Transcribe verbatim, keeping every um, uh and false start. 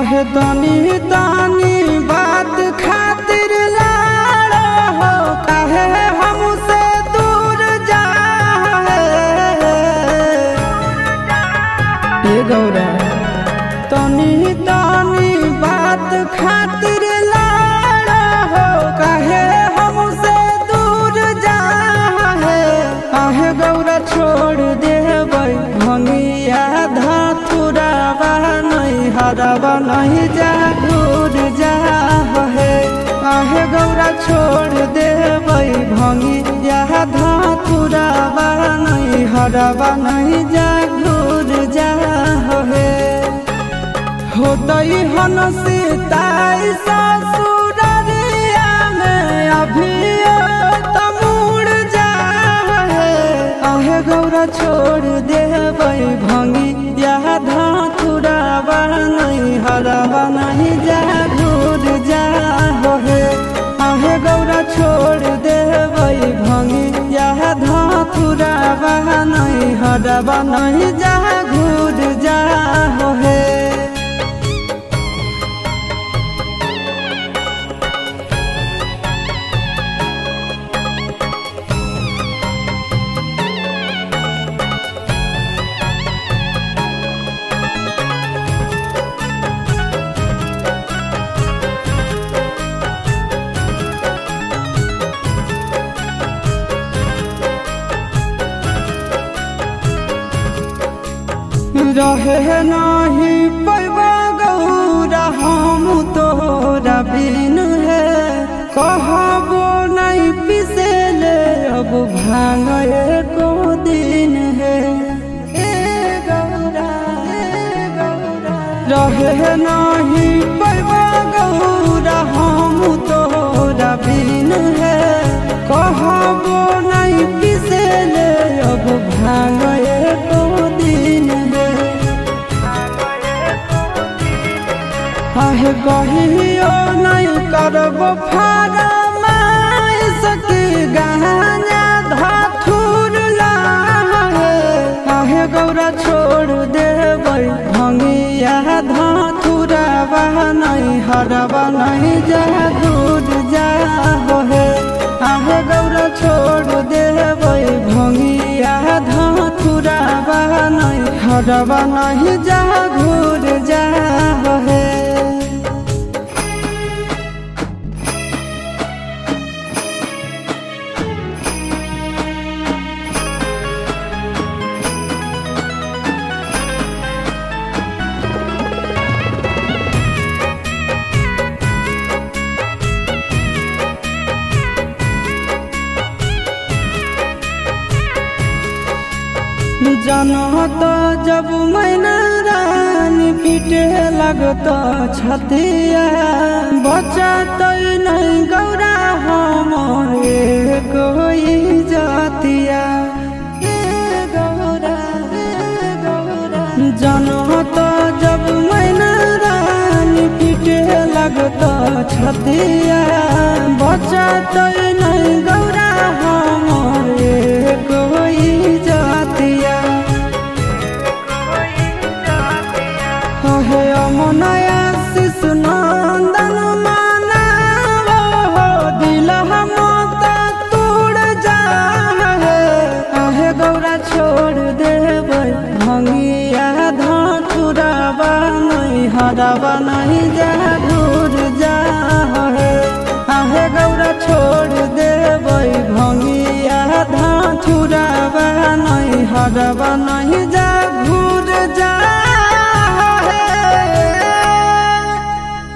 काहे तनी तनी बात खातिर लाड़ा हो, काहे हमसे दूर जा हे गौरा। तनी तनी बात खातिर लाड़ा हो, काहे हमसे दूर जा काहे गौरा छोड़ देबै भंगिया धतुरावा नहीं हरावा नहीं जा दूर जा हे। काहे गौरा छोड़ देबै भंगिया धतुरावा नहीं हरावा नहीं जा दूर जा हे। होतई हन सीताई ससुररिया में अभी तमुड़ जा हे। काहे गौरा छोड़ देबै भंगिया धतुरावा नहीं हरावा नहीं जा दूर जा हे। काहे गौरा छोड़ देबै भंगिया धतुरावा नहीं हरावा नहीं जा दूर जा हे। रहे नहीं पैबा गौरा हम तोरा बिन है, कहबो नहीं पिसेले अब भांग एको दिन है। ए गौरा ए गौरा रहे नहीं पैबा गौरा हम तोरा बिन है, कहबो नहीं पिसेले अब भांग एको दिन है। काहे कहियो नहीं करबो फरमाइश की गहना धतुर लाहे। काहे गौरा छोड़ देबै भंगिया धतुरावा नहीं हरावा नहीं जा दूर जा हे। काहे गौरा छोड़ देबै भंगिया धतुरावा नहीं हरावा नहीं जा दूर जा हे। जनत जब मैना रानी पीटे लगत छतिया, बचत नहीं गौरा हम कोई जातिया। गौरा गौरा जनत जब मैना रानी पीटे लगत छतिया, बचत नहीं गौरा हम कोई जातिया। हे अमनया शिशु नंदन